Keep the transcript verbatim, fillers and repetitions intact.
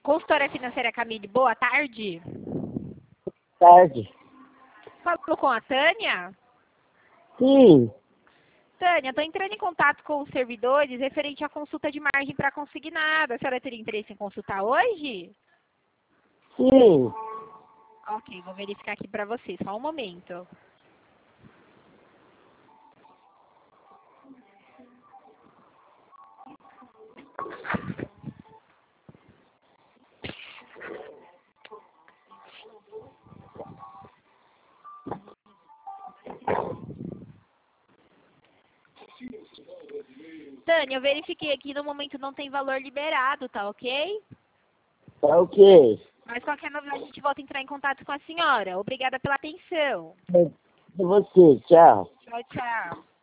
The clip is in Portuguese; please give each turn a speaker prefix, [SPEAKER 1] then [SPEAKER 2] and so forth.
[SPEAKER 1] Consultora financeira Camille, boa tarde.
[SPEAKER 2] Tarde.
[SPEAKER 1] Falou com a Tânia?
[SPEAKER 2] Sim,
[SPEAKER 1] Tânia, estou entrando em contato com os servidores referente à consulta de margem para consignada. A senhora teria interesse em consultar hoje?
[SPEAKER 2] sim.
[SPEAKER 1] Ok, vou verificar aqui para você, só um momento. Tânia, eu verifiquei aqui, no momento não tem valor liberado, tá ok?
[SPEAKER 2] Tá ok.
[SPEAKER 1] Mas qualquer novidade a gente volta a entrar em contato com a senhora. Obrigada pela atenção.
[SPEAKER 2] É você, tchau.
[SPEAKER 1] Tchau, tchau.